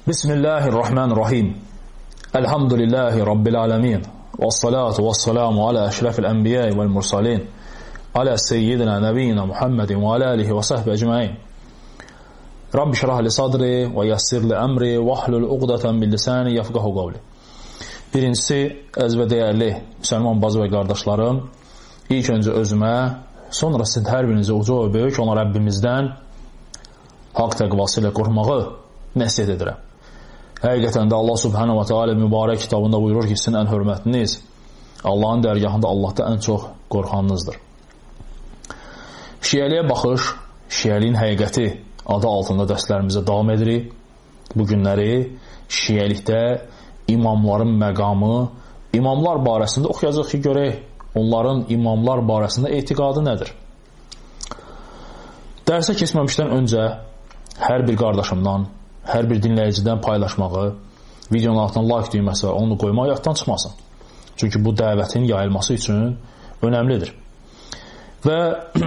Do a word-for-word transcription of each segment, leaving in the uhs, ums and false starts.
Bismillahirrahmanirrahim. Elhamdülillahi Rabbil alemin. Vessalatu vesselamu ala eşrefil enbiyai vel mursalin. Ala seyyidina nebiyyina Muhammedin ve ala alihi ve sahbihi ecmaîn. Rabbi şrah li sadri ve yassir li emri ve hlul uqdatan min lisani yefqahu qawli. Birincisi, əziz və dəyərli müsəlman bacı və qardaşlarım, ilk öncə özümə, sonra sizin hər birinizə uca və böyük olan Rəbbimizdən haqq təqvası ilə qorxmağı nəsiyyət edirəm. Həqiqətən də Allah subhanahu wa ta'ala mübarək kitabında buyurur ki, sizin ən hörmətiniz Allahın dərgahında Allahda ən çox qorxanınızdır. Şiəliyə baxış, şiəliyin həqiqəti adı altında dərslərimizə davam edirik. Bu günləri şiəlikdə imamların məqamı, imamlar barəsində oxuyacaq ki, görək onların imamlar barəsində etiqadı nədir? Dərsə keçməmişdən öncə hər bir qardaşımdan, hər bir dinləyicidən paylaşmağı, videonun altına like düyməsi və onu qoymaq yaddan çıxmasın. Çünki bu dəvətin yayılması üçün önəmlidir. Və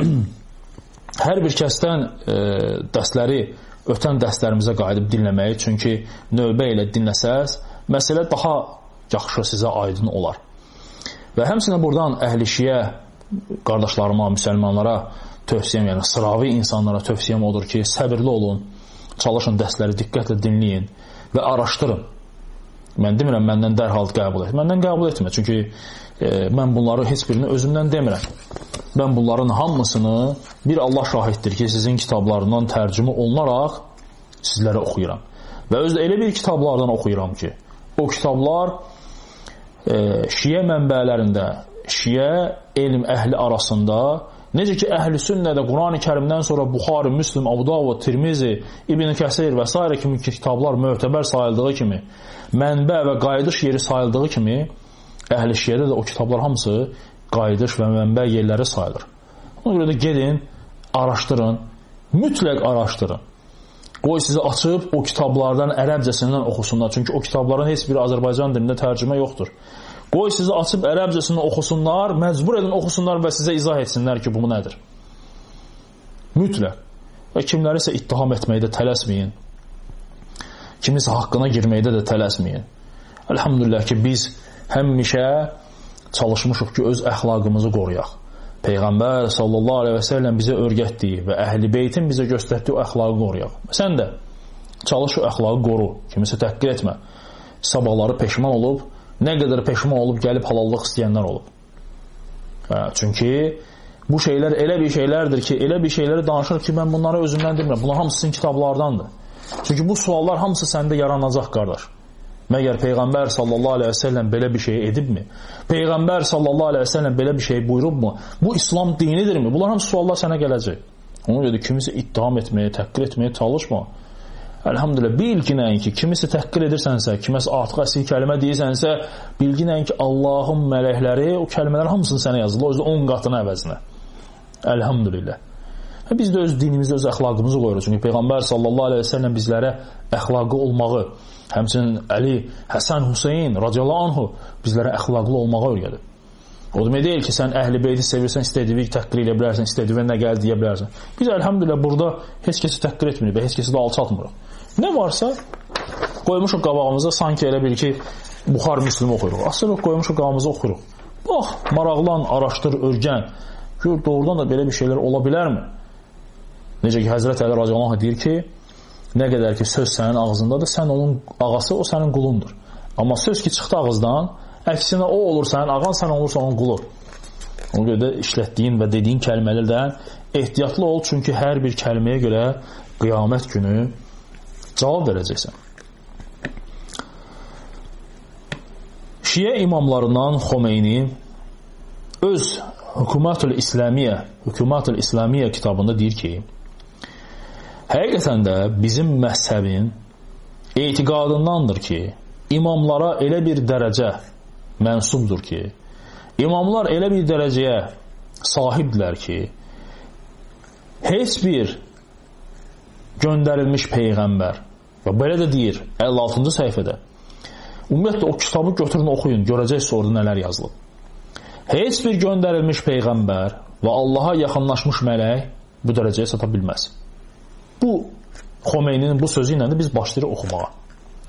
hər bir kəsdən e, dərsləri ötən dərslərimizə qayıdıb dinləməyi, çünki növbə ilə dinləsəz, məsələ daha yaxşı sizə aydın olar. Və həmçinin buradan əhlişiyə qardaşlarıma, müsəlmanlara tövsiyəm, yəni sıravi insanlara tövsiyəm odur ki, səbirli olun, çalışın, dərsləri diqqətlə dinləyin və araşdırın. Mən demirəm, məndən dərhal qəbul et. Məndən qəbul etmə, çünki e, mən bunları heç birini özümdən demirəm. Mən bunların hamısını bir Allah şahiddir ki, sizin kitablarından tərcümə olunaraq sizlərə oxuyuram. Və özdə elə bir kitablardan oxuyuram ki, o kitablar e, şiə mənbələrində, şiə elm əhli arasında, necə ki, əhl-i sünnədə Quran-ı Kərimdən sonra Buxari, Müslim, Abu Davud, Tirmizi, İbn Kəsir və s. kimi kitablar mötəbər sayıldığı kimi, mənbə və qayıdış yeri sayıldığı kimi, əhl-i şiədə də o kitablar hamısı qayıdış və mənbə yerləri sayılır. Ona görə də gedin, araşdırın, mütləq araşdırın. Qoy sizi açıb o kitablardan ərəbcəsindən oxusunlar. Çünki o kitabların heç biri Azərbaycan dilində tərcümə yoxdur. Qoy sizi açıb ərəbcəsindən oxusunlar, məcbur edin oxusunlar və sizə izah etsinlər ki, bu nədir. Mütləq. Və kimləri isə ittiham etməkdə tələsməyin. Kimisə haqqına girməkdə də tələsməyin. Elhamdülillah ki, biz həmişə çalışmışıq ki, öz əxlaqımızı qoruyaq. Peyğəmbər sallallahu aleyhi və səlləm bizə öyrətdiyi və əhl-i beytin bizə göstərdiyi o əxlaqı qoruyaq. Sən də çalış o əxlaqı qoru, kimisə təhqir etmə. Sabahları peşman olub, nə qədər peşman olub, gəlib halallıq istəyənlər olub. Hə, çünki bu şeylər elə bir şeylərdir ki, elə bir şeyləri danışır ki, mən bunları özümdən demirəm. Bunlar hamısı sizin kitablardandır. Çünki bu suallar hamısı səndə yaranacaq, qardaş. Məgər Peyğəmbər sallallahu aleyhi və səlləm belə bir şey edibmi? Peyğəmbər sallallahu aleyhi və səlləm belə bir şey buyurubmu? Bu İslam dinidirmi? Bunlar hamısı suallar sənə gələcək. Ona görə kimisə ittiham etməyə, təhqir etməyə çalışma. Elhamdülillah, bilginən ki, kimisə təhqir edirsənsə, kiməsə artıq əsil kəlmə deyirsənsə, bilginən ki, Allahın mələkləri o kəlmələr hamısını sənə yazılır, o yüzden on qatına əvəzinə. Elhamdülillah. Biz də öz dinimizdə, öz əxlaqımızı qoyuruq. Çünki Peyğəmbər sallallahu aleyhi və səlləm bizlərə əxlaqı olmağı, həmçinin Əli, Həsən, Hüseyin radiyallahu anhu bizlərə əxlaqlı olmağa öyrədir. O demək deyil ki, sən əhl-i beyti sevirsən, istədiyi təhqir edə bilərsən, istədiyi nə gəl deyə bilərsən. Biz əlhamdülillah burada heç kəsi təhqir etmirik və heç kəsi də alçatmırıq. Nə varsa qoymuşuq qabağımıza, sanki elə bil ki, Buxar Müslümü oxuyuruq. Asıl qoymuşuq qabağımıza oxuyuruq. Bax, maraqlan, araşdır, örgən. Gör, doğrudan da belə bir şeylər ola bilərmi? Necə ki, Həzrət Əli radiyallahu anh deyir ki, nə qədər ki, söz sənin ağzındadır, sən onun ağası, o sənin qulundur. Amma söz ki, çıxdı ağızdan, əksinə o olur sənin ağan, sən olursa onun qulu. Ona görə də işlətdiyin və dediyin kəlmələrdən ehtiyatlı ol, çünki hər bir kəlməyə görə qiyamət günü cavab verəcəksən. Şiə imamlarından Xomeyni öz Hükumatül İslamiyyə, Hükumatül İslamiyyə kitabında deyir ki, həqiqətən də bizim məzhəbin etiqadındandır ki, imamlara elə bir dərəcə mənsubdur ki, imamlar elə bir dərəcəyə sahibdirlər ki, heç bir göndərilmiş peyğəmbər, və belə də deyir, əlli altıncı səhifədə, ümumiyyətlə o kitabı götürün, oxuyun, görəcəksiniz orada nələr yazılıb. Heç bir göndərilmiş peyğəmbər və Allaha yaxınlaşmış mələk bu dərəcəyə çata bilməz. Bu Xomeyninin bu sözü ilə də biz başlayırıq oxumağa.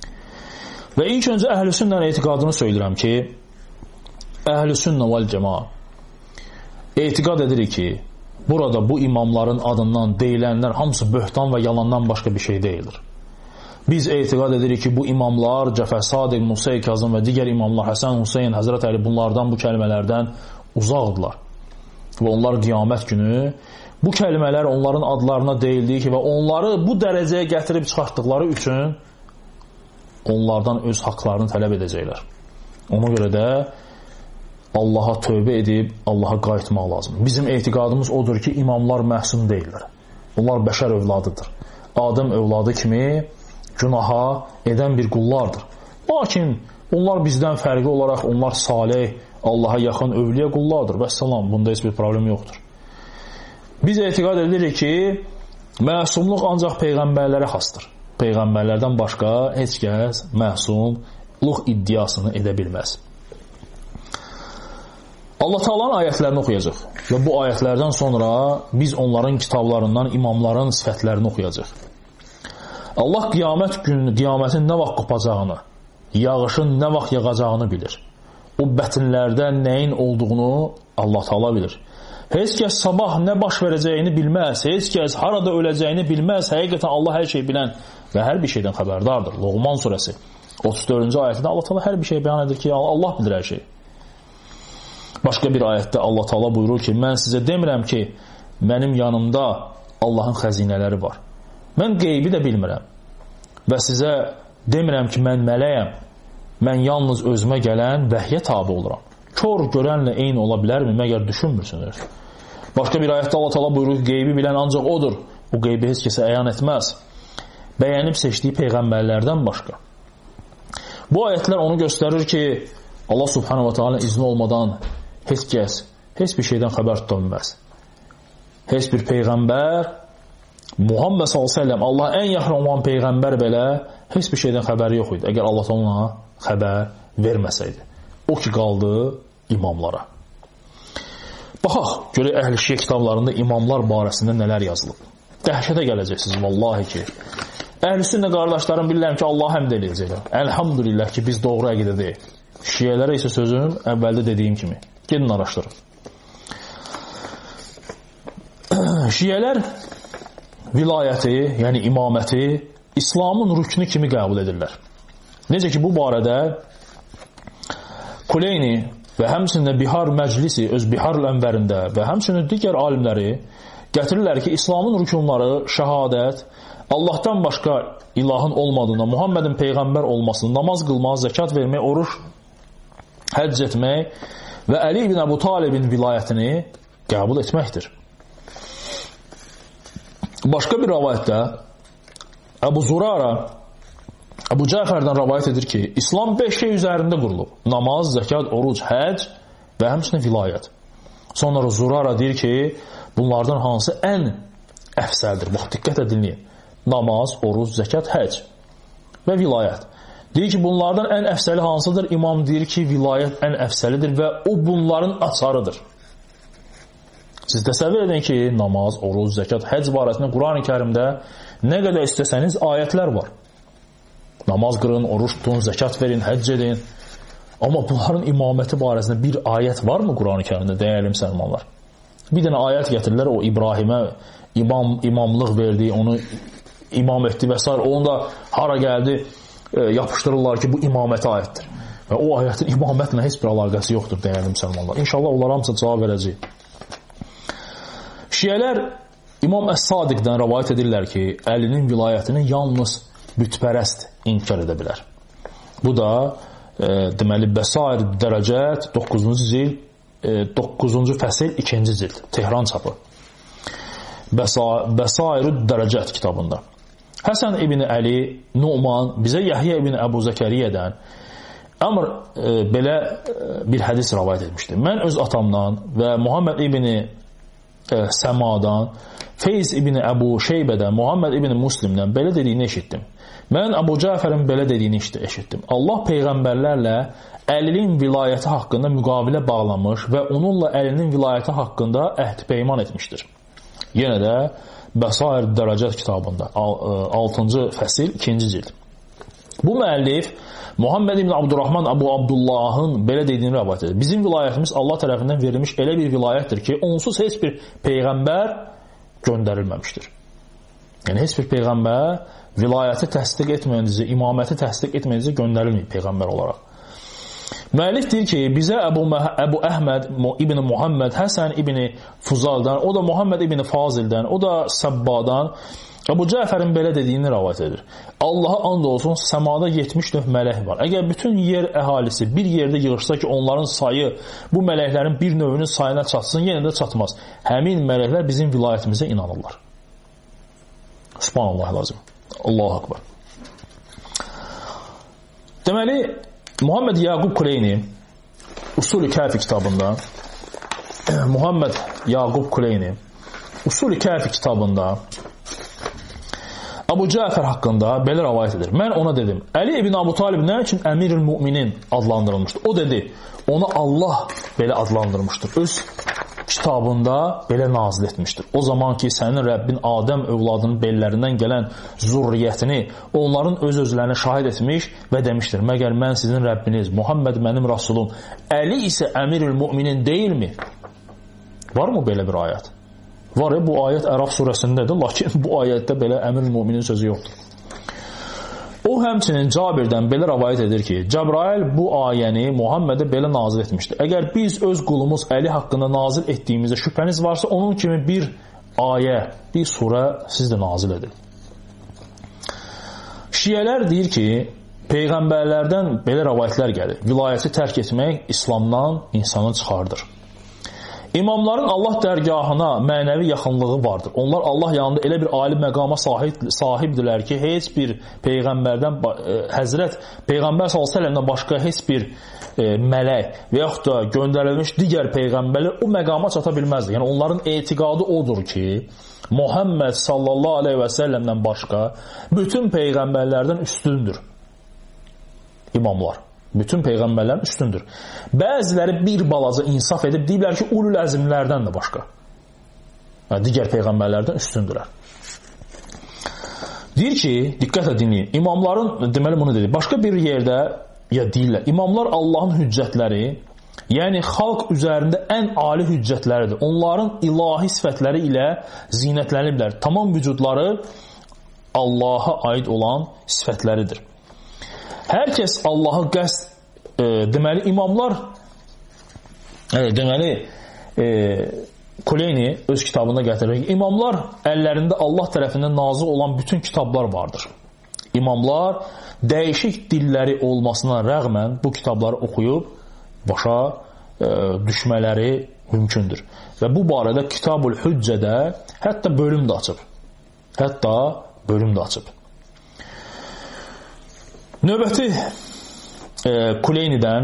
Və ilk öncə əhl-i sünnənin etiqadını söyləyirəm ki, əhl-i sünnə vəl cəmaa etiqad edirik ki, burada bu imamların adından deyilənlər hamısı böhtan və yalandan başqa bir şey deyildir. Biz etiqad edirik ki, bu imamlar Cəfər Sadiq, Musa Kazım və digər imamlar, Həsən, Hüseyin, Həzrət Əli bunlardan, bu kəlmələrdən uzaqdılar. Və onlar qiyamət günü bu kəlmələr onların adlarına deyildiyi ki, və onları bu dərəcəyə gətirib çıxartdıqları üçün onlardan öz haqlarını tələb edəcəklər. Ona görə də Allaha tövbə edib Allaha qayıtmaq lazımdır. Bizim etiqadımız odur ki, imamlar məhsum deyirlər. Onlar bəşər övladıdır. Adəm övladı kimi günaha edən bir qullardır. Lakin onlar bizdən fərqli olaraq onlar salih, Allaha yaxın övliyə qullardır. Vəssalam, bunda heç bir problem yoxdur. Biz etiqad edirik ki, məsumluq ancaq peyğəmbərlərə xasdır. Peyğəmbərlərdən başqa heç kəs məsumluq iddiasını edə bilməz. Allah Taala'nın ayətlərini oxuyacaq və bu ayətlərdən sonra biz onların kitablarından imamların sifətlərini oxuyacaq. Allah qiyamət günü, qiyamətin nə vaxt qopacağını, yağışın nə vaxt yağacağını bilir. O bətinlərdə nəyin olduğunu Allah Taala bilir. Heç kəs sabah nə baş verəcəyini bilməz, heç kəs harada öləcəyini bilməz. Həqiqətən Allah hər şey bilən və hər bir şeydən xəbərdardır. Loğman surəsi otuz dördüncü ayətində Allah Taala hər bir şey bəyan edir ki, Allah bilir hər şeyi. Başqa bir ayətdə Allah Taala buyurur ki, mən sizə demirəm ki, mənim yanımda Allahın xəzinələri var. Mən qeybi də bilmirəm və sizə demirəm ki, mən mələyəm. Mən yalnız özümə gələn vəhyə tabi oluram. Kör görənlə eyni ola bilərmi, məgər düşünmürsünüz? Başqa bir ayətdə Allah Taala buyurur ki, qeybi bilən ancaq odur. O qeybi heç kəsə əyan etməz. Bəyənib seçdiyi peyğəmbərlərdən başqa. Bu ayətlər onu göstərir ki, Allah Subhanahu wa Ta'ala izni olmadan heç kəs, heç bir şeydən xəbər tuta bilməz. Heç bir peyğəmbər, Muhammed sallallahu əleyhi və səlləm, Allah ən yaxın olan peyğəmbər belə heç bir şeydən xəbəri yox idi. Əgər Allah ona xəbər verməsəydi. O ki qaldı imamlara. Baxaq, görək əhl-i şiə kitablarında imamlar barəsində nələr yazılıb. Dəhşətə gələcəksiniz, vallahi ki. Əhl-i sünnə qardaşlarım bilirəm ki, Allah həmd eləyəcəklər. Elhamdülillah ki, biz doğru əqidədəyik. Şiələrə isə sözüm əvvəldə dediyim kimi. Gedin araşdırın. Şiələr vilayəti, yəni imaməti İslamın rüknü kimi qəbul edirlər. Necə ki, bu barədə Kuleyni və həmçinin Bihar Məclisi öz Bihar Ənvərində və həmçinin digər alimləri gətirirlər ki, İslamın rükunları şəhadət, Allahdan başqa ilahın olmadığına, Muhammedin peyğəmbər olmasını, namaz qılmaq, zəkat vermək, oruç, həcc etmək və Əli ibn Əbu Talibin vilayətini qəbul etməkdir. Başqa bir rəvayətdə Əbu Zurara Əbu Cəfərdən rəvayət edir ki, İslam beş şey üzərində qurulub. Namaz, zəkat, oruc, həcc və həmçinin vilayət. Sonra Zurara deyir ki, bunlardan hansı ən əfsəldir? Bax, diqqətlə dinləyin. Namaz, oruc, zəkat, həcc və vilayət. Deyir ki, bunlardan ən əfsəli hansıdır? İmam deyir ki, vilayət ən əfsəlidir və o bunların açarıdır. Siz təsəvvür edin ki, namaz, oruc, zəkat, həcc barəsində Quran-ı Kərimdə nə qədər istəsəniz ayətlər var. Namaz qırın, oruç tutun, zəkat verin, həcc edin. Amma bunların imaməti barəsində bir ayət varmı Quran-ı Kərimdə, dəyərli müsəlmanlar? Bir dənə ayət gətirirlər, o İbrahimə imam, imamlıq verdi, onu imam etdi və s. Onu da hara gəldi, e, yapışdırırlar ki, bu imaməti ayətdir. Və o ayətin imamətlə heç bir əlaqəsi yoxdur, dəyərli müsəlmanlar. İnşallah onlar hamısı cavab verəcək. Şiələr İmam Əs-Sadiqdən rəvayət edirlər ki, Əlinin vilayətini yalnız bütpərəst inkar edə bilər. Bu da e, deməli Bəsair Dərəcət doqquzuncu cild e, doqquzuncu fəsil ikinci cild Tehran çapı. Bəsa, Bəsair Dərəcət kitabında. Həsən ibn Əli Numan bizə Yəhyə ibn Əbu Zəkəriyyədən Əmr e, belə e, bir hədis rəvayət etmişdir. Mən öz atamdan və Muhammed ibn e, Səmadan, Feyz ibn Əbu Şeybədən, Muhammed ibn Muslimdən belə dediyini eşitdim. Mən Əbu Cəfərin belə dediyini eşitdim. Allah peyğəmbərlərlə Əlinin vilayəti haqqında müqavilə bağlamış və onunla Əlinin vilayəti haqqında əhd peyman etmişdir. Yenə də Bəsair Dərəcət kitabında altıncı fəsil ikinci cild. Bu müəllif Muhammed ibn Abdurrahman Abu Abdullahın belə dediyini rəvayət edir. Bizim vilayətimiz Allah tərəfindən verilmiş elə bir vilayətdir ki, onsuz heç bir peyğəmbər göndərilməmişdir. Yəni, heç bir peyğəmbər vilayəti təsdiq etməyəncə, imaməti təsdiq etməyəncə göndərilməyib peyğəmbər olaraq. Müəllif deyir ki, bizə Əbu, Əbu Əhməd ibn Muhammed Həsən ibn Fuzaldan, o da Muhammed ibn Fazildən, o da Səbbadan Əbu Cəfərin belə dediyini rəvayət edir. Allaha and olsun, səmada yetmiş növ mələk var. Əgər bütün yer əhalisi bir yerdə yığışsa ki, onların sayı bu mələklərin bir növünün sayına çatsın, yenə də çatmaz. Həmin mələklər bizim vilayətimizə inanırlar. Subhanallah lazım. Allahu akbar. Deməli, Muhammed Yaqub Kuleyni Usul-i Kəfi kitabında Muhammed Yaqub Kuleyni Usul-i Kəfi kitabında Abu Cəfər haqqında belə rəvayət edir. Mən ona dedim, Əli ibn Abu Talib nə üçün Əmirül Müminin adlandırılmışdır? O dedi, onu Allah belə adlandırmışdır. Öz kitabında belə nazil etmişdir. O zaman ki, sənin Rəbbin Adəm övladının bellərindən gələn zürriyyətini onların öz-özlərinə şahid etmiş və demişdir, məgər mən sizin Rəbbiniz, Muhammed mənim Rasulum, Əli isə Əmirül Müminin deyilmi? Varmı belə bir ayət? Var ya, bu ayət Ərəf surəsindədir, lakin bu ayətdə belə Əmirül Müminin sözü yoxdur. O həmçinin Cabirdən belə rəvayət edir ki, Cəbrail bu ayəni Muhammedə belə nazil etmişdir. Əgər biz öz qulumuz Əli haqqında nazil etdiyimizdə şübhəniz varsa, onun kimi bir ayə, bir surə siz də nazil edin. Şiyələr deyir ki, peyğəmbərlərdən belə rəvayətlər gəlir. Vilayəti tərk etmək İslamdan insanı çıxardır. İmamların Allah dərgahına mənəvi yaxınlığı vardır. Onlar Allah yanında elə bir ali məqama sahib, sahibdirlər ki, heç bir peyğəmbərdən, e, Həzrət Peyğəmbər sallallahu əleyhi və səlləmdən başqa heç bir e, mələk və yaxud da göndərilmiş digər peyğəmbərlər o məqama çata bilməzdir. Yəni onların etiqadı odur ki, Muhammed sallallahu əleyhi və səlləmdən başqa bütün peyğəmbərlərdən üstündür. İmamlar. Bütün peyğəmbərlərin üstündür. Bəziləri bir balaca insaf edib deyirlər ki, ulul əzmlərdən də başqa. Yəni, digər peyğəmbərlərdən üstündürlər. Deyir ki, diqqətlə dinləyin, imamların, deməli bunu dedi, başqa bir yerdə ya deyirlər, imamlar Allahın hüccətləri, yəni xalq üzərində ən ali hüccətləridir. Onların ilahi sifətləri ilə zinətləniblər. Tamam vücudları Allaha aid olan sifətləridir. Hər kəs Allahı qəsd, e, deməli, imamlar, e, deməli, e, Kuleyni öz kitabında gətirir. İmamlar əllərində Allah tərəfindən nazil olan bütün kitablar vardır. İmamlar dəyişik dilləri olmasına rəğmən bu kitabları oxuyub başa e, düşmələri mümkündür. Və bu barədə Kitab-ül Hüccədə hətta bölüm də açıb. Hətta bölüm də açıb. Növbəti e, Kuleynidən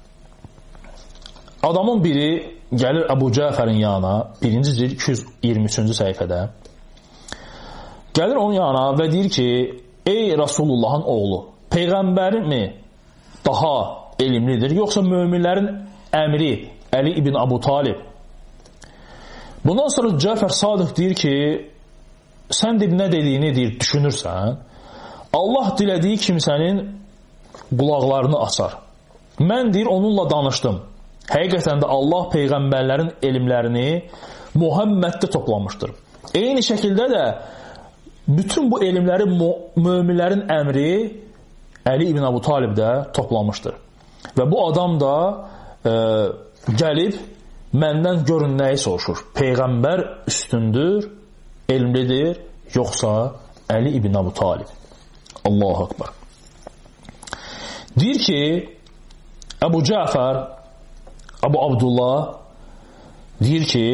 adamın biri gəlir Əbu Cəfərin yanına, birinci cild iki yüz iyirmi üçüncü səhifədə. Gəlir onun yanına və deyir ki, ey Rasulullahın oğlu, peyğəmbərin mi daha elmlidir, yoxsa möminlərin əmri Əli ibn Abu Talib? Bundan sonra Cəfər Sadıq deyir ki, sən deyib nə dediyini deyir, düşünürsən, Allah dilədiyi kimsənin qulaqlarını açar. Mən deyir, onunla danışdım. Həqiqətən də Allah peyğəmbərlərin elmlərini Muhammeddə toplamışdır. Eyni şəkildə də bütün bu elmləri möminlərin əmri Əli ibn Abu Talibdə toplamışdır. Və bu adam da e, gəlib məndən görün nəyi soruşur. Peyğəmbər üstündür, elmlidir, yoxsa Əli ibn Abu Talib? Allahu Akbar. Deyir ki, Əbu Cəfər, Əbu Abdullah deyir ki,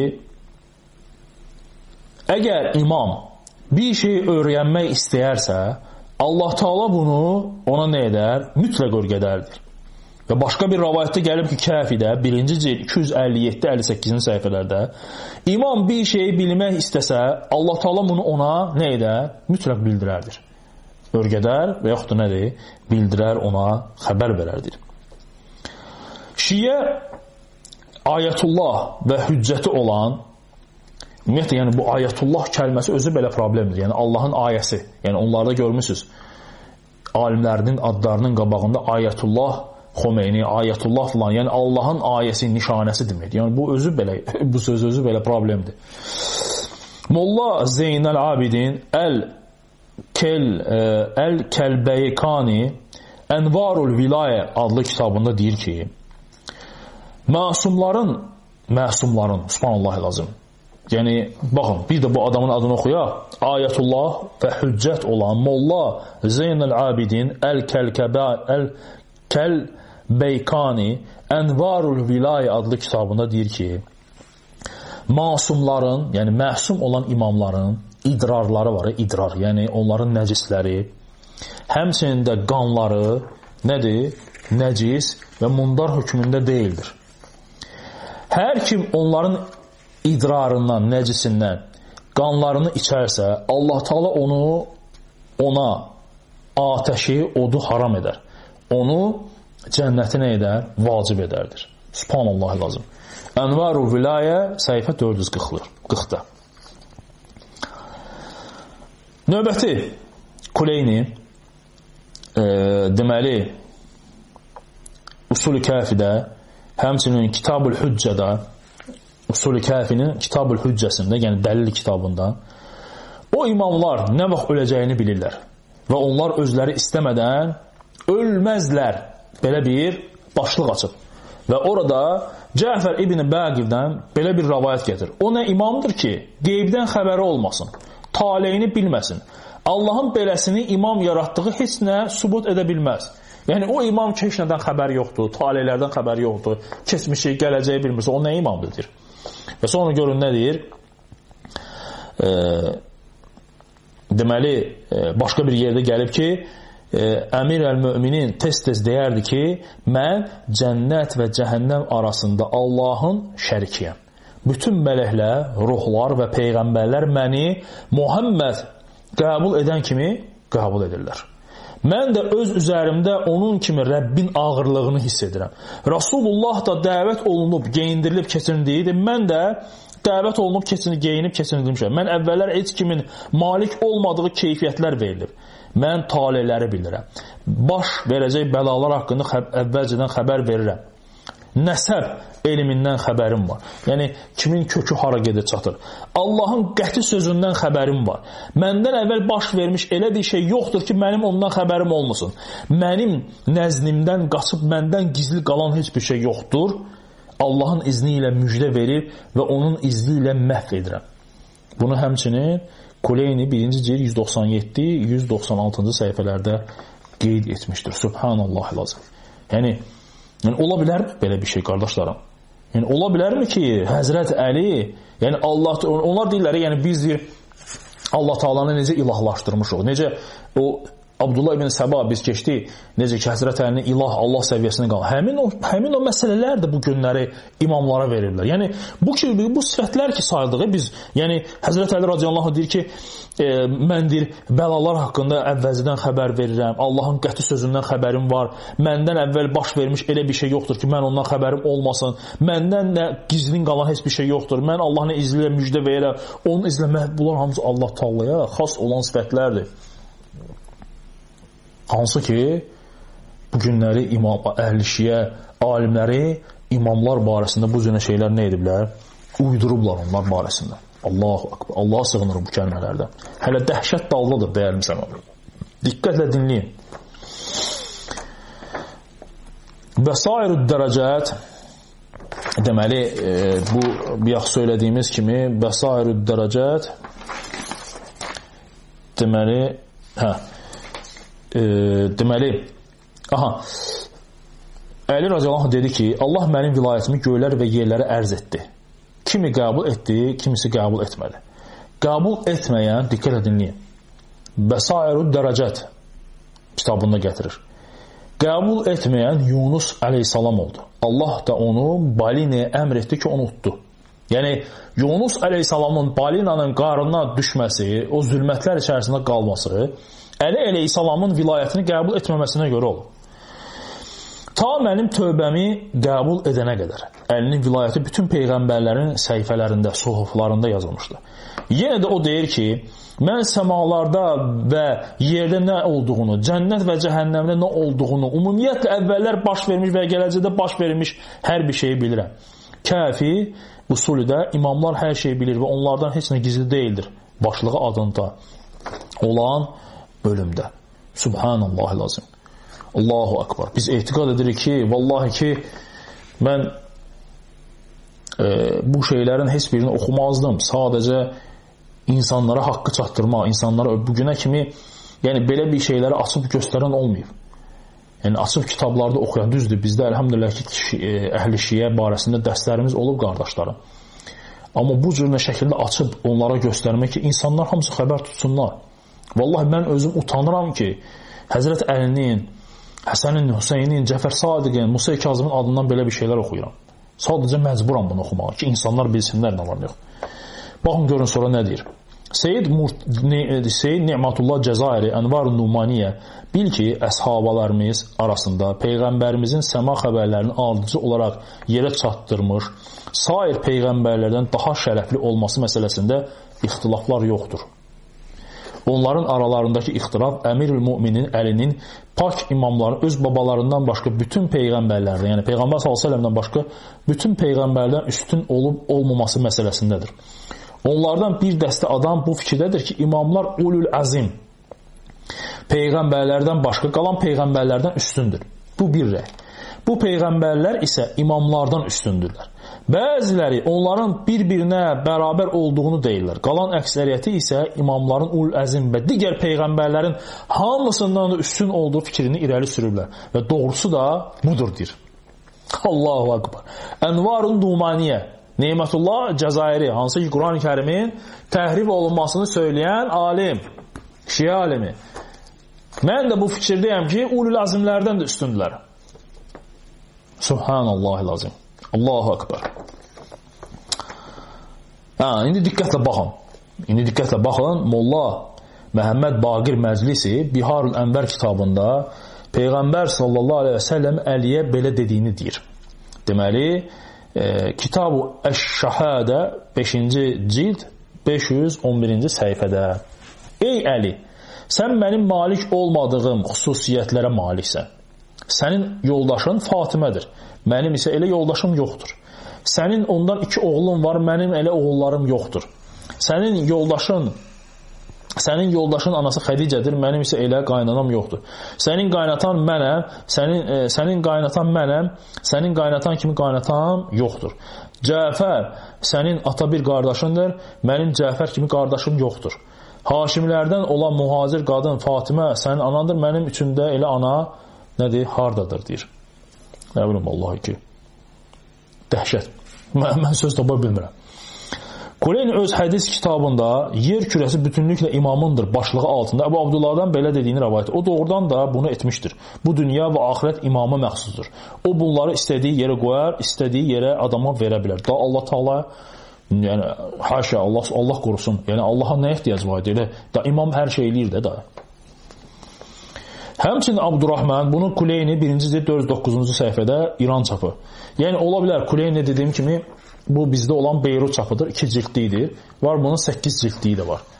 əgər imam bir şey öyrənmək istəyərsə, Allah Taala bunu ona nə edər? Mütləq öyrədərdir. Və başqa bir rəvayətdə gəlib ki, Kəfidə birinci cild iki yüz əlli yeddi əlli səkkizinci səhifələrdə imam bir şeyi bilmək istəsə, Allah Taala bunu ona nə edər? Mütləq bildirərdir. Örgədər və yaxud da nədir? Bildirər, ona xəbər verərdir. Şiyə ayətullah və hüccəti olan, ümumiyyətlə, yəni bu ayətullah kəlməsi özü belə problemdir. Yəni Allahın ayəsi. Yəni onlarda görmüsünüz. alimlərinin adlarının qabağında Ayətullah Xomeyni, Ayətullah filan, yəni Allahın ayəsi, nişanəsi deməkdir. Yəni bu özü belə, bu söz özü belə problemdir. Molla Zeynəl Abidin Əl-Kəlbəykani Ənvarul Vilayə adlı kitabında deyir ki, məsumların, məsumların, subhanallah lazım. Yəni, baxın, bir də bu adamın adını oxuyaq. Ayətullah və hüccət olan Molla Zeynəl Abidin Əl-Kəlbəykani Ənvarul Vilayə adlı kitabında deyir ki, masumların, yəni məsum olan imamların idrarları var, idrar, yəni onların nəcisləri, həmçinin də qanları nədir? Nəcis və mundar hökmündə deyildir. Hər kim onların idrarından, nəcisindən qanlarını içərsə, Allah Taala onu, ona atəşi, odu haram edər. Onu cənnəti nə edər? Vacib edərdir. Subhanallah lazım. Ənvarul Vilayə səhifə dörd yüz qırxda. Növbəti Kuleyni e, deməli Usul-i Kəfidə, həmçinin Kitab-ül Hüccədə, Usul-i Kəfinin Kitab-ül Hüccəsində, yəni dəlil kitabında o imamlar nə vaxt öləcəyini bilirlər və onlar özləri istəmədən ölməzlər. Belə bir başlıq açıb. Və orada Cəfər ibn Bəqirdən belə bir rəvayət gətir. O nə imamdır ki, qeybdən xəbəri olmasın, taleyini bilməsin. Allahın beləsini imam yaratdığı heç nə sübut edə bilməz. Yəni o imam ki, heç nədən xəbəri yoxdur, taleylərdən xəbəri yoxdur, keçmişi, gələcəyi bilmirsə, o nə imamdır? Və sonra görün nə deyir? E, deməli, e, başqa bir yerdə gəlib ki, e, Əmir əl-Möminin tez-tez deyərdi ki, mən cənnət və cəhənnəm arasında Allahın şərikiyəm. Bütün mələklər, ruhlar və peyğəmbərlər məni Muhammed qəbul edən kimi qəbul edirlər. Mən də öz üzərimdə onun kimi Rəbbin ağırlığını hiss edirəm. Rasulullah da dəvət olunub, geyindirilib, keçirildiyidir. Mən də dəvət olunub, geyinib, keçirilmişəm. Mən əvvəllər heç kimin malik olmadığı keyfiyyətlər verilir. Mən taleyləri bilirəm. Baş verəcək bəlalar haqqında xəb əvvəlcədən xəbər verirəm. Nəsəb elmindən xəbərim var. Yəni, kimin kökü hara gedir çatır. Allahın qəti sözündən xəbərim var. Məndən əvvəl baş vermiş elə bir şey yoxdur ki, mənim ondan xəbərim olmasın. Mənim nəzdimdən qaçıb məndən gizli qalan heç bir şey yoxdur. Allahın izni ilə müjdə verir və onun izni ilə məhv edirəm. Bunu həmçinin Kuleyni birinci cild yüz doxsan yeddi yüz doxsan altıncı səhifələrdə qeyd etmişdir. Subhanallah lazım. Yəni, yəni ola bilərmi belə bir şey, qardaşlarım? Yəni ola bilərmi ki, Həzrət Əli, yəni Allah, onlar deyirlər, yəni biz deyir, Allah Taala'nı necə ilahlaşdırmışıq, necə o Abdullah ibn Səba biz keçdik, necə ki, Həzrət Əlinin ilah Allah səviyyəsində qalır. Həmin o, həmin o məsələlər də bu günləri imamlara verirlər. Yəni, bu, ki, bu sifətlər ki, sayıldığı biz, yəni, Həzrət Əli radiyallahu anh deyir ki, e, mən deyir, bəlalar haqqında əvvəlcədən xəbər verirəm, Allahın qəti sözündən xəbərim var, məndən əvvəl baş vermiş elə bir şey yoxdur ki, mən ondan xəbərim olmasın, məndən də gizlin qalan heç bir şey yoxdur, mən Allahın izni ilə müjdə verirəm, onun izni ilə bunlar hamısı Allah Taala'ya xas olan sifətlərdir. Hansı ki, bu günləri imam, əhl-şiyə, alimləri, imamlar barəsində bu cünə şeylər nə ediblər? Uydurublar onlar barəsində. Allah, Allah'a sığınır bu kəlmələrdən. Hələ dəhşət daldadır, dəyərli müsəlmanlar. Diqqətlə dinləyin. Bəsairü dərəcət, deməli, e, bu bayaq söylədiyimiz kimi, bəsairü dərəcət, deməli, hə, E, deməli, aha, Əli radiyallahu anh dedi ki, Allah mənim vilayətimi göylər və yerləri ərz etdi. Kimi qəbul etdi, kimisi qəbul etmədi. Qəbul etməyən, diqqət dinləyin, Bəsairü dərəcət kitabında gətirir. Qəbul etməyən Yunus əleyhissalam oldu. Allah da onu balinəyə əmr etdi ki, onu utdu. Yəni, Yunus əleyhissalamın balinanın qarnına düşməsi, o zülmətlər içərisində qalması, Əli əleyhissalamın vilayətini qəbul etməməsinə görə olur. Ta mənim tövbəmi qəbul edənə qədər. Əlinin vilayəti bütün peyğəmbərlərin səhifələrində, suhuflarında yazılmışdır. Yenə də o deyir ki, mən səmalarda və yerdə nə olduğunu, cənnət və cəhənnəmdə nə olduğunu, ümumiyyətlə əvvəllər baş vermiş və gələcəkdə baş vermiş hər bir şeyi bilirəm. Kəfi usulü də imamlar hər şeyi bilir və onlardan heç nə gizli deyildir. Başlığı adında olan bölümdə. Subhanallah lazım. Allahu akbar. Biz etiqad edirik ki, vallahi ki, mən e, bu şeylərin heç birini oxumazdım. Sadəcə insanlara haqqı çatdırma, insanlara bugünə kimi yəni belə bir şeyləri açıb göstərən olmayıb. Yəni açıb kitablarda oxuyan düzdür. Bizdə elhamdülillah ki, əhl-i şiə barəsində dərslərimiz olub qardaşlarım. Amma bu cür nə şəkildə açıb onlara göstərmək ki, insanlar hamısı xəbər tutsunlar. Vallahi mən özüm utanıram ki, Həzrət Əlinin, Həsənin, Hüseynin, Cəfər Sadiqin, Musa Kazımın adından belə bir şeylər oxuyuram. Sadəcə məcburam bunu oxumağa ki, insanlar bilsinlər nə var, nə yox. Baxın, görün sonra nə deyir. Seyyid, Seyyid Ni'matullah Cəzairi, Ənvar-ı Numaniyə, bil ki, əshabalarımız arasında Peyğəmbərimizin səma xəbərlərinin ardıcı olaraq yerə çatdırmış, sair Peyğəmbərlərdən daha şərəfli olması məsələsində ixtilaflar yoxdur. Onların aralarındakı ixtilaf Əmir-ül Müminin Əlinin pak imamların öz babalarından başqa bütün Peyğəmbərlərdən, yəni Peyğəmbər sallallahu əleyhi və səlləmdən başqa bütün Peyğəmbərlərdən üstün olub olmaması məsələsindədir. Onlardan bir dəstə adam bu fikirdədir ki, imamlar ulul azim, Peyğəmbərlərdən başqa qalan Peyğəmbərlərdən üstündür. Bu bir rəy. Bu Peyğəmbərlər isə imamlardan üstündürlər. Bəziləri onların bir-birinə bərabər olduğunu deyirlər. Qalan əksəriyyəti isə imamların ulul azim və digər Peyğəmbərlərin hamısından da üstün olduğu fikrini irəli sürürlər. Və doğrusu da budur deyir. Allahu akbar. Ənvar-ı Numaniyə, Neymətullah Cəzairi, hansı ki Quran-ı Kərimin təhrif olunmasını söyləyən alim, şiə alimi. Mən də bu fikirdəyəm ki, ulul azimlərdən də üstündürlər. Subhanallah lazım. Allahu akbar. Ha, indi diqqətlə baxın. İndi diqqətlə baxın. Molla Məhəmməd Baqir Məclisi Biharul Ənvər kitabında Peyğəmbər sallallahu aleyhi və səlləm Əliyə belə dediyini deyir. Deməli, e, Kitab-ı Əş-Şəhadə beşinci cild beş yüz on birinci səhifədə. Ey Əli, sən mənim malik olmadığım xüsusiyyətlərə maliksən. Sənin yoldaşın Fatimədir. Mənim isə elə yoldaşım yoxdur. Sənin ondan iki oğlun var, mənim elə oğullarım yoxdur. Sənin yoldaşın Sənin yoldaşın anası Xədicədir, mənim isə elə qaynanam yoxdur. Sənin qaynatan mənəm, sənin, e, sənin qaynatan mənəm, sənin qaynatan kimi qaynatam yoxdur. Cəfər, sənin ata bir qardaşındır, mənim Cəfər kimi qardaşım yoxdur. Haşimlərdən olan mühacir qadın Fatimə sənin anandır, mənim üçün də elə ana nədir, hardadır, deyir. Nə bilim, Allahi ki, dəhşət. Mən, mən söz tapa bilmirəm. Kuleyni öz hədis kitabında yer kürəsi bütünlüklə imamındır başlığı altında Əbu Abdullahdan belə dediyini rəvayət. O doğrudan da bunu etmişdir. Bu dünya və axirət imama məxsusdur. O bunları istədiyi yerə qoyar, istədiyi yerə adama verə bilər. Da Allah Taala, yəni haşa, Allah Allah qorusun. Yəni Allaha nə ehtiyac var deyə. Da imam hər şey eləyir də da. Həmçinin Abdurrahman bunu Kuleyni birinci cild dörd yüz doqquzuncu səhifədə İran çapı. Yəni ola bilər Kuleyni dediyim kimi bu bizdə olan Beyrut çapıdır, iki cildlidir. Var bunun səkkiz cildliyi də var.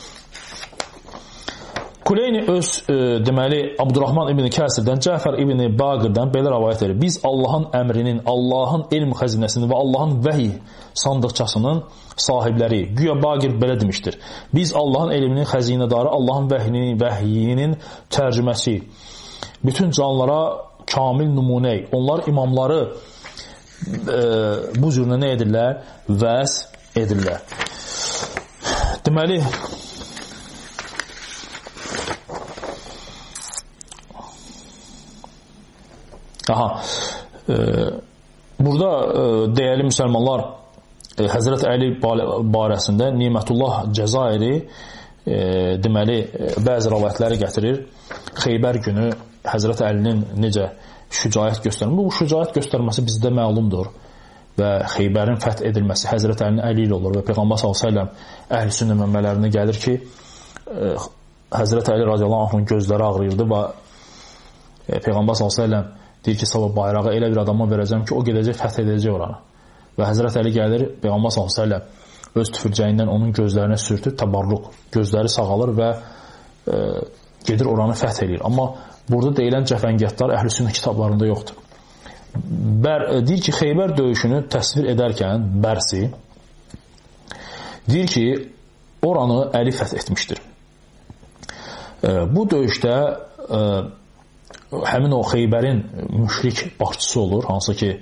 Kuleyni öz e, deməli Abdurrahman ibn Kəsirdən, Cəfər ibn Baqirdən belə rəvayət edir. Biz Allahın əmrinin, Allahın elm xəzinəsinin və Allahın vəhy sandıqçasının sahibləri, güya Baqir belə demişdir. Biz Allahın elminin xəzinədarı, Allahın vəhyinin, vəhyinin tərcüməsi, bütün canlara kamil nümunəy, onlar imamları e, bu cürünə nə edirlər? Vəz edirlər. Deməli, aha, e, burada e, dəyərli müsəlmanlar, e, Həzrət Əli barəsində Nimətullah Cəzairi e, deməli e, bəzi rəvayətləri gətirir. Xeybər günü Həzrət Əlinin necə şücaət göstərməsi, bu şücaət göstərməsi bizdə məlumdur və Xeybərin fəth edilməsi Həzrət Əlinin əli ilə olur və Peyğəmbər sallallahu əleyhi və səlləm əhl-i-sünnə mənbələrində gəlir ki, e, Həzrət Əli radiyallahu anh'ın gözləri ağrıyırdı və e, Peyğəmbər sallallahu əleyhi və səlləm deyir ki, sabah bayrağı elə bir adama verəcəm ki, o gedəcək, fəth edəcək oranı. Və Həzrət Əli gəlir, Peyğəmbər sallallahu əleyhi və səlləm öz tüfürcəyindən onun gözlərinə sürtür, təbarruq, gözləri sağalır və e, gedir oranı fəth edir. Amma burada deyilən cəfəngiyatlar Əhl-i-Sünnə kitablarında yoxdur. Bər, deyir ki, Xeybər döyüşünü təsvir edərkən Bərsi deyir ki, oranı Əli fəth etmişdir. E, bu döyüşdə e, həmin o Xeybərin müşrik başçısı olur, hansı ki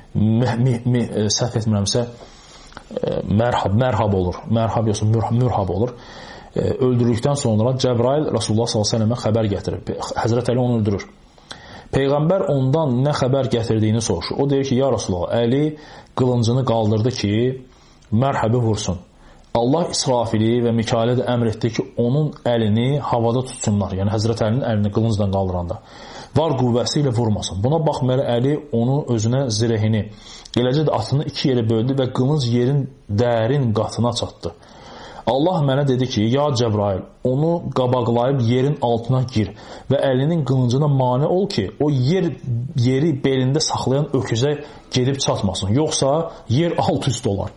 səhv etmirəmsə mərhab, mərhab olur. Mərhab yoxsa mürhab olur. Öldürülükdən sonra Cəbrail Rasulullah sallallahu əleyhi və səlləmə xəbər gətirir. Həzrət Əli onu öldürür. Peyğəmbər ondan nə xəbər gətirdiyini soruşur. O deyir ki, ya Rasulullah, Əli qılıncını qaldırdı ki, mərhəbi vursun. Allah İsrafili və Mikail'ə də əmr etdi ki, onun əlini havada tutsunlar. Yəni Həzrət Əlinin əlini qılıncdan qaldıranda. Var qüvvəsi ilə vurmasın. Buna baxmayaraq Əli onu özünə zirehini, eləcə də atını iki yerə böldü və qılınc yerin dərin qatına çatdı. Allah mənə dedi ki, ya Cəbrail, onu qabaqlayıb yerin altına gir və əlinin qılıncına mane ol ki, o yer yeri belində saxlayan öküzə gedib çatmasın. Yoxsa yer alt üst olar.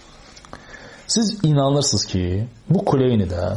Siz inanırsınız ki, bu Kuleynidə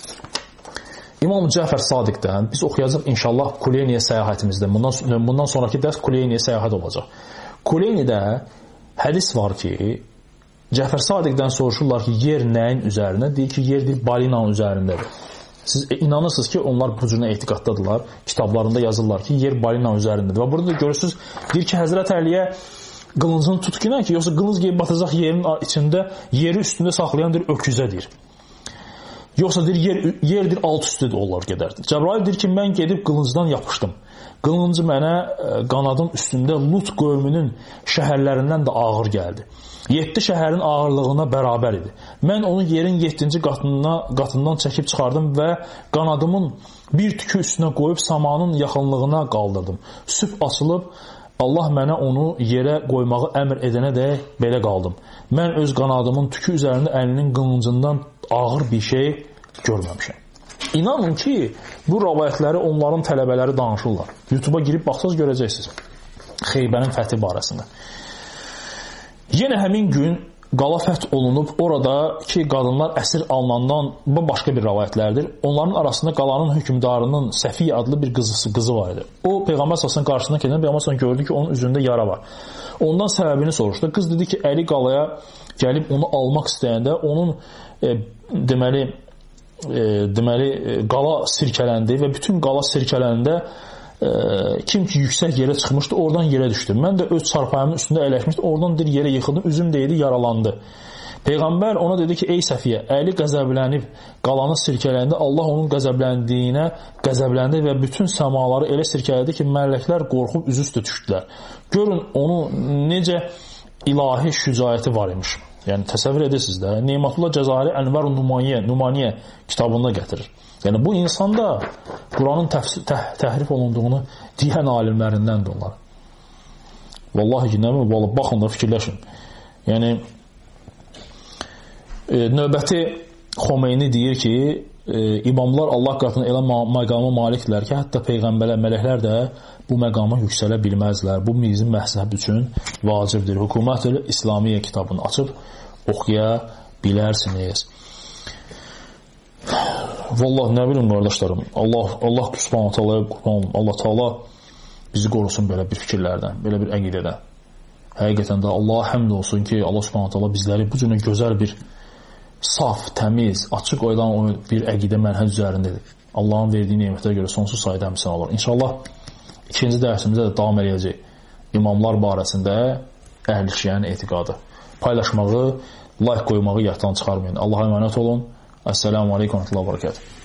İmam Cəfər Sadiqdən biz oxuyacaq inşallah Kuleyniyə səyahətimizdə. Bundan, bundan sonraki dərs Kuleyniyə səyahət olacaq. Kuleynidə hədis var ki, Cəfər Sadiqdən soruşurlar ki, yer nəyin üzərində? Deyir ki, yer deyil, balinanın üzərindədir. Siz inanırsınız ki, onlar bu cürünə etiqatdadılar. Kitablarında yazırlar ki, yer balinanın üzərindədir. Və burada da görürsünüz, deyir ki, Həzrət Əliyə qılıncını tut ki, ki, yoxsa qılınc gəlib batacaq yerin içində, yeri üstündə saxlayan bir öküzədir. Yoxsa deyir, yer, yerdir, alt üstüdür, onlar gedərdir. Cəbrail deyir ki, mən gedib qılıncdan yapışdım. Qılıncı mənə qanadın üstündə Lut qövmünün şəhərlərindən də ağır gəldi. Yeddi şəhərin ağırlığına bərabər idi. Mən onu yerin yeddinci qatına, qatından çəkib çıxardım və qanadımın bir tükü üstünə qoyub samanın yaxınlığına qaldırdım. Sübh açılıb, Allah mənə onu yerə qoymağı əmr edənə də belə qaldım. Mən öz qanadımın tükü üzərində əlinin qılıncından ağır bir şey görməmişəm. İnanın ki, bu rəvayətləri onların tələbələri danışırlar. YouTube'a girib baxsaz görəcəksiniz. Xeybərin fəthi barəsində. Yenə həmin gün qala fəth olunub, oradakı qadınlar əsir alınandan, bu başqa bir rəvayətlərdir. Onların arasında qalanın hökmdarının Səfiyyə adlı bir qızısı, qızı var idi. O, Peyğəmbər sallallahu qarşısına keçən, Peyğəmbər sallallahu gördü ki, onun üzündə yara var. Ondan səbəbini soruşdu. Qız dedi ki, Əli qalaya gəlib onu almaq istəyəndə, onun e, deməli, e, deməli e, qala sirkələndi və bütün qala sirkələndə e, kim ki yüksək yerə çıxmışdı, oradan yerə düşdü. Mən də öz çarpayımın üstündə əyləşmişdim, oradan bir yerə yıxıldım, üzüm deyildi, yaralandı. Peyğəmbər ona dedi ki, ey Səfiyyə, Əli qəzəblənib qalanı sirkələndi, Allah onun qəzəbləndiyinə qəzəbləndi və bütün səmaları elə sirkələdi ki, mələklər qorxub üzü üstə düşdülər. Görün, onun necə ilahi şücaəti var imiş. Yəni, təsəvvür edirsiniz də, Nematullah Cəzairi Ənvər Numaniyə, Numaniyə kitabında gətirir. Yəni, bu insan da Quranın təfsir, təh, təhrif olunduğunu deyən alimlərindəndir onlar. Vallahi ki, nə mi? Vallahi, baxın da fikirləşin. Yəni, e, növbəti Xomeyni deyir ki, e, imamlar Allah qatına elə məqama malikdirlər ki, hətta peyğəmbərlər, mələklər də bu məqama yüksələ bilməzlər. Bu bizim məhzəb üçün vacibdir. Hökumət-ül İslamiyyə kitabını açıb oxuya bilərsiniz. Vallahi nə bilim qardaşlarım, Allah Allah Subhanahu taalaya qurban, Allah Taala bizi qorusun belə bir fikirlərdən, belə bir əqidədən. Həqiqətən də Allaha həmd olsun ki, Allah Subhanahu taala bizləri bu cür gözəl bir saf, təmiz, açıq oylan bir əqidə mənhəc üzərindədir. Allahın verdiyi nemətlərə görə sonsuz sayda həmsən olur. İnşallah ikinci dərsimizdə də davam edəcək. İmamlar barəsində əhl-i şiənin etiqadı. Paylaşmağı, like qoymağı yaddan çıxarmayın. Allaha əmanət olun. Əssəlamu aleykum və rəhmətullahi və bərəkətuh.